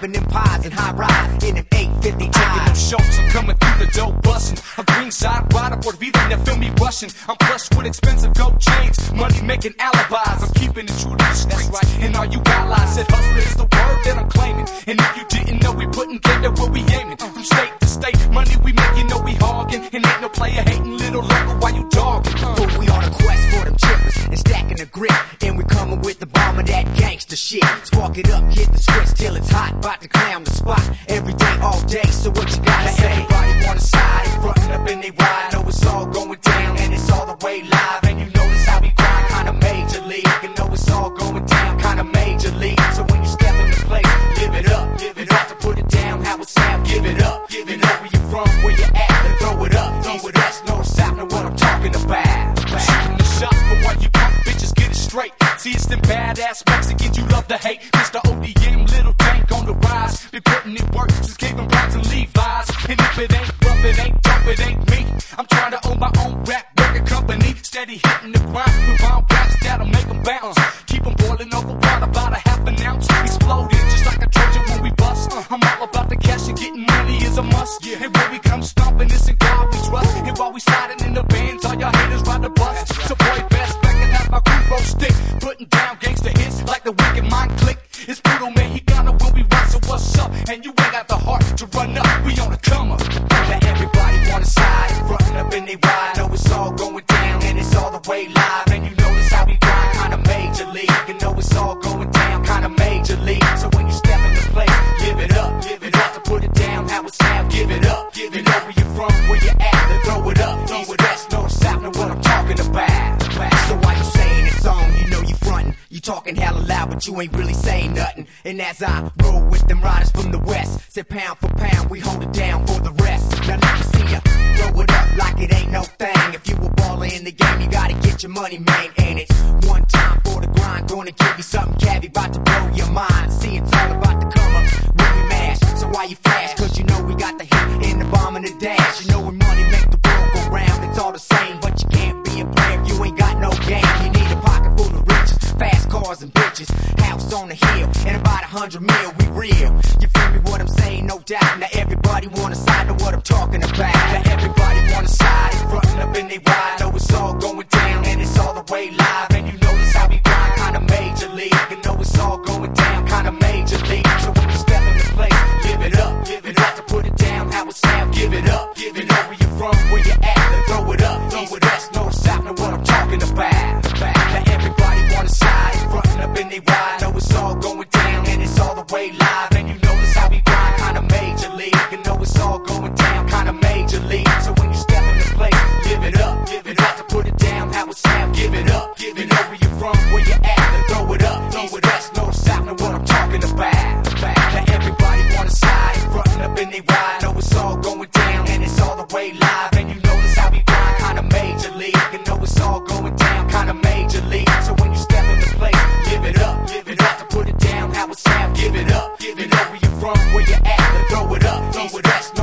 popping them pies and high rise in them 850 Taking them shows, I'm coming through the door bustin'. A green side rider, Puerto Vida, that feel me rushing. I'm plush with expensive gold chains, money making alibis. I'm keeping it true to the streets, and all you allies said hustler is the word that I'm claiming. And if you didn't know, we putting together where we aiming. From state to state, money we make, you know we hogging. And ain't no player hating, little local while you dogging. But we on a quest for them chippers and stacking the grip. And we coming with the bomb of that gangster shit. Spark it up, hit the switch till it's hot. About to clown the spot every day, all day. So what you gotta say? Everybody wanna side, frontin' up in they ride. Know it's all going down and it's all the way live. And you notice how we grind, kinda major league. And know it's all going down, kinda major league. So when you step in the place, live it up, live it up. To put it down, how it sound, give it up, give it up. Where you from, where you at, then throw it up. Throw it up, know south, know what I'm talking about. Shooting the shot, but while you pump bitches, get it straight. See, it's them badass Mexicans you love to hate. Mr. ODM, little tank on the rise. Been putting in work since Cleveland Browns and Levi's. And if it ain't rough, it ain't dope, it ain't me. I'm trying to own my own rap record company. Steady hitting the grind, move on raps that'll make them bounce. Keep them boiling over water, about a half an ounce. Exploding just like a Trojan when we bust. I'm all about the cash and getting money is a must. And when we come stomping, it's in God we trust. And while we sliding in the bands, all y'all haters ride the bus. So boy, best recognize my crew roll stick. Putting down gangster hits like the Wicked Mind Click. It's brutal, Mexicano when we run, so what's up? And you ain't got the heart to run up, we on the come up. Now everybody wanna side, frontin' up in they ride. Know it's all going down and it's all the way live. And you notice how we grind, kinda major league. You know it's all going down, kinda major league. So when you step in the place, live it up, live it up. To put it down, how it sound, give it up, give it up. Where you from, where you at, then throw it up. Throw it up, know south, know what I'm talking about. So why you saying it's on, you know you frontin'. You talking hella loud, but you ain't really saying nothing. And as I roll with them riders from the west, say pound for pound, we hold it down for the rest. Now let me see ya throw it up like it ain't no thing. If you a baller in the game, you gotta get your money, man. And it's one time for the grind, gonna give you something cavi, about to blow your mind. See, it's all about the come up when we mash. So why you flash? Cause you know we got the hit and the bomb and the dash. You know when money make the world go round, it's all the same. But you can't be a player if you ain't got no game. You need a pocket full of riches, fast cars and bitches, house on the hill, and about 100 mil, we real. You feel me what I'm saying? No doubt. Now everybody wanna side, know what I'm talking about. Now everybody wanna side, frontin' up in they ride. Know it's all going down and it's all the way live. And you notice how we grind, kinda major league. You know it's all going down, kinda major league. So when you step in the place, live it up, live it up. To put it down, how it sound, give it up, give it up. Where you from, where you at, then throw it up. Throw it up, know south, know what I'm talking about. Now everybody wanna side, frontin' up in they ride. Know it's all going down and it's all the way live. And you notice how we grind, kinda major league. You know it's all going down, kinda major league. So when you step in the place, live it up, live it up. To put it down, how it sound, give it up, give it up. Where you from, where you at, then throw it up. Throw it up, know south, know what I'm talking about. Now everybody wanna side, frontin' up in they ride. Know it's all going down and it's all the way live. And you notice how we grind, kinda major league. You know it's all going down, kinda major league. So when you step in the place, live it up, live it up. To put it down, how it sound, give it up, give it up. Where you from, where you at, then throw it up, throw it up.